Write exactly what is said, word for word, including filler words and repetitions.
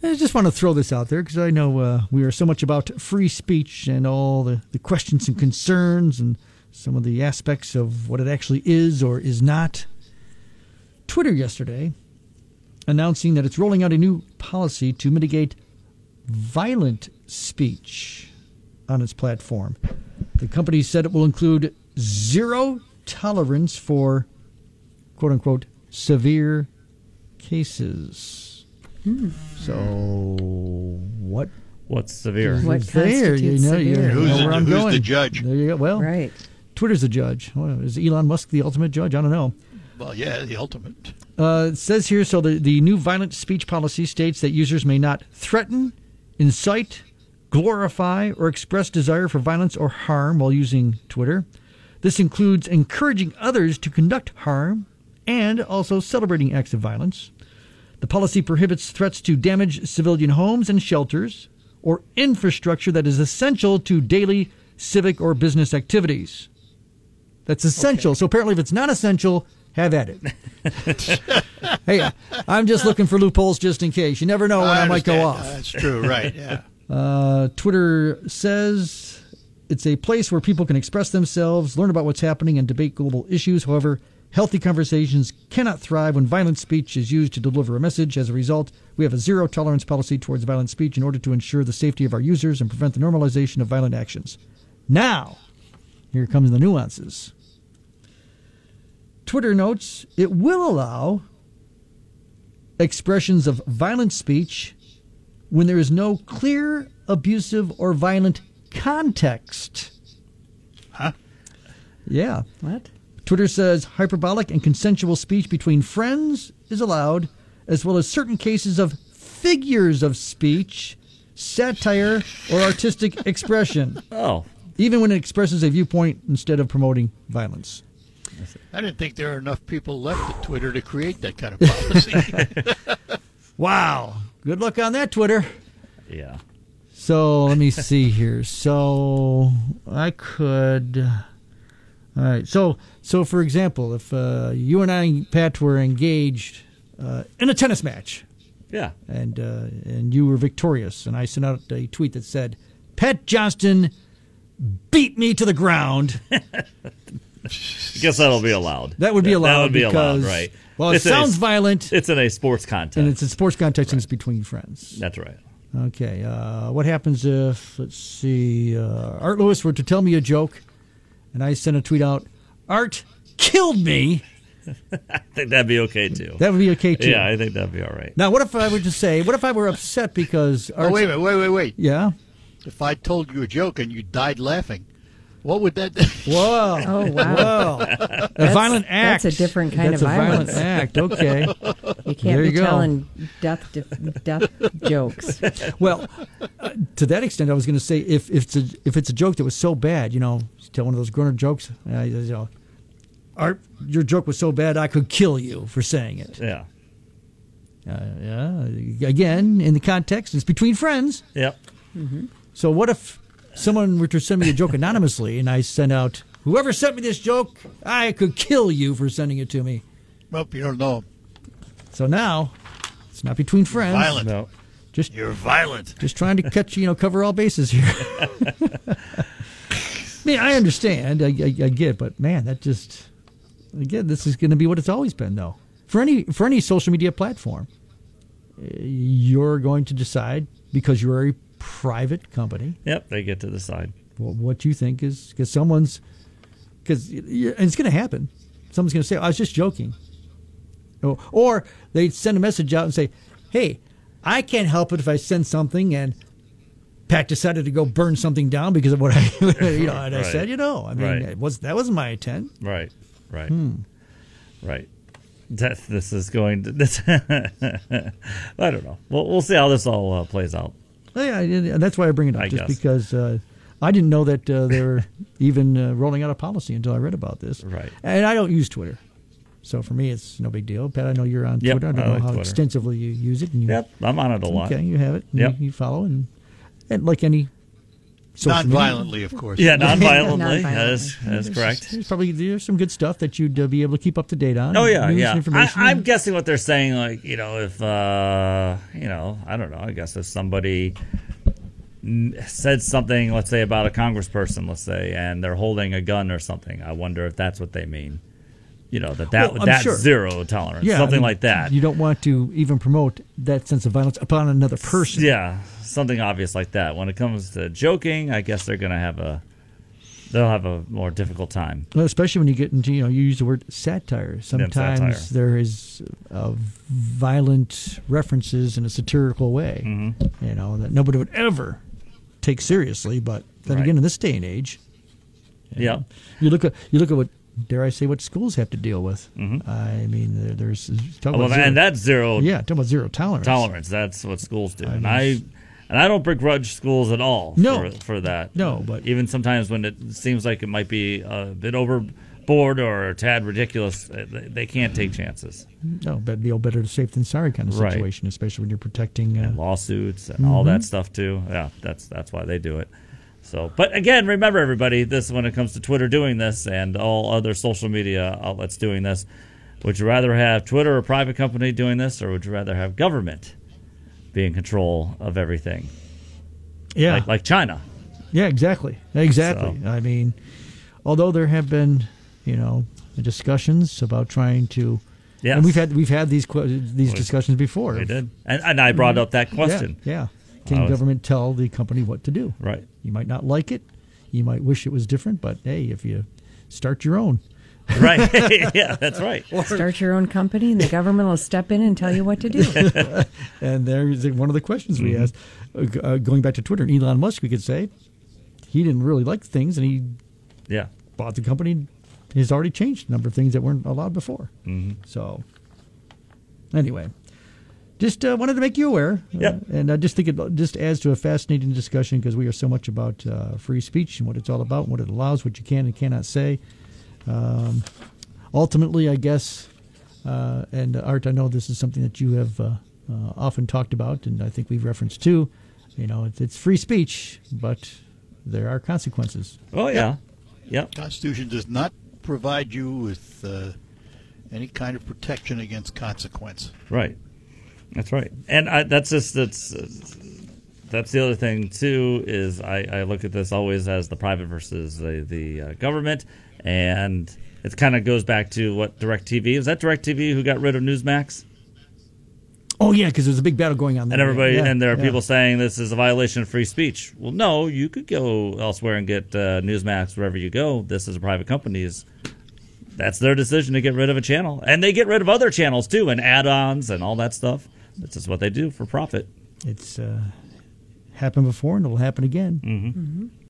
I just want to throw this out there because I know uh, we are so much about free speech and all the, the questions and concerns and some of the aspects of what it actually is or is not. Twitter yesterday announcing that it's rolling out a new policy to mitigate violent speech on its platform. The company said it will include zero tolerance for, quote-unquote, severe cases. Hmm. So what? What's severe? What there? You know, you severe? know Who's, where the, I'm who's going. the judge? There you go. Well, Right. Twitter's the judge. Well, is Elon Musk the ultimate judge? I don't know. Well, yeah, the ultimate. Uh, it says here, so the, the new violent speech policy states that users may not threaten, incite, glorify, or express desire for violence or harm while using Twitter. This includes encouraging others to conduct harm and also celebrating acts of violence. The policy prohibits threats to damage civilian homes and shelters or infrastructure that is essential to daily civic or business activities. That's essential. Okay. So apparently if it's not essential, have at it. Hey, I'm just looking for loopholes just in case. You never know when I, I might go off. Uh, that's true, right, yeah. Uh, Twitter says it's a place where people can express themselves, learn about what's happening, and debate global issues. However, healthy conversations cannot thrive when violent speech is used to deliver a message. As a result, we have a zero-tolerance policy towards violent speech in order to ensure the safety of our users and prevent the normalization of violent actions. Now, here comes the nuances. Twitter notes it will allow expressions of violent speech when there is no clear, abusive, or violent context. Huh? Yeah. What? Twitter says hyperbolic and consensual speech between friends is allowed, as well as certain cases of figures of speech, satire, or artistic expression. Oh. Even when it expresses a viewpoint instead of promoting violence. I didn't think there were enough people left at Twitter to create that kind of policy. Wow. Good luck on that, Twitter. Yeah. So let me see here. So I could. All right. So so for example, if uh, you and I, Pat, were engaged uh, in a tennis match. Yeah. And uh, and you were victorious, and I sent out a tweet that said, "Pat Johnston beat me to the ground." I guess that'll be allowed. That would be allowed. That would be because, allowed, right? Well, it it's sounds a, violent. It's in a sports context. And it's a sports context right. and it's between friends. That's right. Okay. Uh, what happens if, let's see, uh, Art Lewis were to tell me a joke, and I sent a tweet out, Art killed me. I think that'd be okay, too. That would be okay, too. Yeah, I think that'd be all right. Now, what if I were to say, what if I were upset because Art... Oh, wait a minute, wait, wait, wait. Yeah? If I told you a joke and you died laughing, what would that do? Whoa. Oh, wow. Whoa. A That's, violent act. That's a different kind that's of violence. That's a violent act. Okay. You can't there be you telling death death jokes. Well, uh, to that extent, I was going to say if, if it's a if it's a joke that was so bad, you know, tell one of those grown-up jokes, uh, you know, Art, your joke was so bad I could kill you for saying it. Yeah. Uh, yeah. Again, in the context, it's between friends. Yep. Mm-hmm. So what if someone were to send me a joke anonymously, and I sent out, whoever sent me this joke, I could kill you for sending it to me. Well, you don't know. So now, it's not between friends. You're violent. No. Just, You're violent. Just trying to catch, you know, cover all bases here. I mean, I understand. I, I, I get, but man, that just, again, this is going to be what it's always been, though. For any for any social media platform, you're going to decide, because you're a private company. Yep, they get to decide. Well, what you think is, because someone's, because it's going to happen. Someone's going to say, oh, I was just joking. Or, or they send a message out and say, hey, I can't help it if I send something and Pat decided to go burn something down because of what I, you know, and I right. said, you know, I mean, right. it was that wasn't my intent. Right, right, hmm. right. That, this is going to, this, I don't know. We'll, we'll see how this all uh, plays out. Well, yeah, that's why I bring it up, I just guess. because uh, I didn't know that uh, they were even uh, rolling out a policy until I read about this. Right. And I don't use Twitter. So for me, it's no big deal. Pat, I know you're on Yep, Twitter. I don't I know like how Twitter. extensively you use it. And you, Yep, I'm on it a lot. Okay, you have it. And Yep. you, you follow. And, and like any social media. Non-violently, of course. Yeah, non-violently. Non-violently. That is, that is correct. There's probably there's some good stuff that you'd uh, be able to keep up to date on. Oh yeah, News yeah. and I, information. I'm guessing what they're saying, like you know, if uh, you know, I don't know. I guess if somebody n- said something, let's say about a congressperson, let's say, and they're holding a gun or something, I wonder if that's what they mean. You know, that that Well, I'm that's sure. zero tolerance, yeah, something I mean, like that. You don't want to even promote that sense of violence upon another person. Yeah, something obvious like that. When it comes to joking, I guess they're going to have a they'll have a more difficult time. Well, especially when you get into, you know, you use the word satire. Sometimes satire. there is uh, violent references in a satirical way, Mm-hmm. you know, that nobody would ever take seriously. But then Right. again, in this day and age, you Yeah. know, you look at you look at what, dare I say, what schools have to deal with. Mhm. I mean, there, there's talk Well, about zero, and that's zero yeah, talking about zero tolerance. tolerance. That's what schools do, I and mean, I and I don't begrudge schools at all. No. for, for that. No, but- even sometimes when it seems like it might be a bit overboard or a tad ridiculous, uh, they they can't take chances. No, but you know, better safe than sorry kind of Right. situation, especially when you're protecting. Uh, And lawsuits and all Mm-hmm. that stuff too. Yeah, that's that's why they do it. So, but again, remember everybody, this when it comes to Twitter doing this and all other social media outlets doing this, would you rather have Twitter, a private company, doing this, or would you rather have government be in control of everything, yeah, like like China? Yeah, exactly. Exactly. So- I mean, although there have been, you know, discussions about trying to, Yes. and we've had we've had these que- these We- discussions before. We did, and, and I brought up that question. Yeah. yeah. Can I was- government tell the company what to do? Right. You might not like it. You might wish it was different, but hey, if you start your own, Right. Yeah, that's right. Start your own company, and the government will step in and tell you what to do. and there's one of the questions we Mm-hmm. asked, uh, g- uh, going back to Twitter, and Elon Musk, we could say he didn't really like things, and he Yeah. bought the company. Has already changed a number of things that weren't allowed before. Mm-hmm. So, anyway, just uh, wanted to make you aware. Yep. Uh, and I just think it just adds to a fascinating discussion because we are so much about uh, free speech and what it's all about, and what it allows, what you can and cannot say. Um, ultimately, I guess, uh, and uh, Art, I know this is something that you have uh, uh, often talked about, and I think we've referenced too. You know, it's, it's free speech, but there are consequences. Oh yeah. Yep. Constitution does not provide you with uh, any kind of protection against consequence. Right. That's right. And I, that's just that's uh, that's the other thing too is I, I look at this always as the private versus the the uh, government, and it kind of goes back to what DirecTV is. That DirecTV who got rid of Newsmax, Oh yeah, because there's a big battle going on there. and everybody Yeah, and there are yeah. people saying this is a violation of free speech. Well, no, you could go elsewhere and get uh, Newsmax wherever you go. This is a private company's. That's their decision to get rid of a channel, and they get rid of other channels too, and add-ons and all that stuff. This is what they do for profit. It's uh, happened before, and it'll happen again. Mm-hmm.